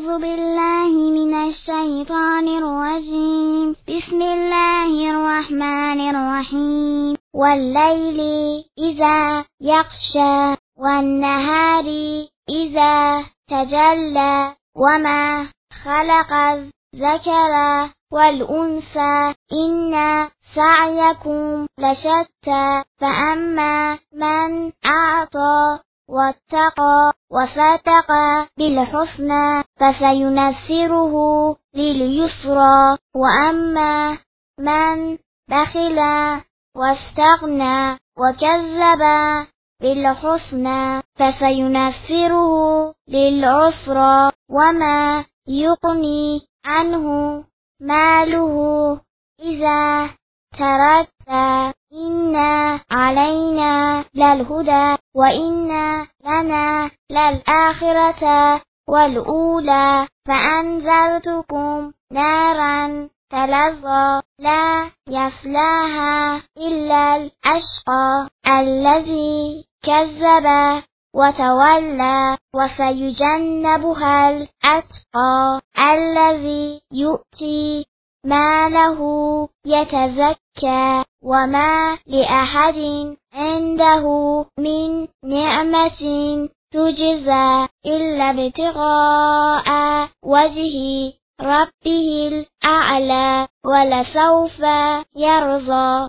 أعوذ بالله من الشيطان الرجيم. بسم الله الرحمن الرحيم. والليل إذا يغشى والنهار إذا تجلى وما خلق الذكر والأنثى إن سعيكم لشتى فأما من أعطى واتقى وصدق بالحسنى فسينسره لليسرى وأما من بخل واستغنى وكذب بالحسنى فسينسره للعسرى وما يغني عنه ماله إذا تردى إن علينا للهدى وإن لنا للآخرة والأولى فأنذرتكم نارا تلظى لا يصلاها إلا الأشقى الذي كذب وتولى وسيجنبها الأتقى الذي يؤتي ماله يتزكى وما لأحد عنده من نعمة تجزى إلا ابتغاء وجه ربه الأعلى ولسوف يرضى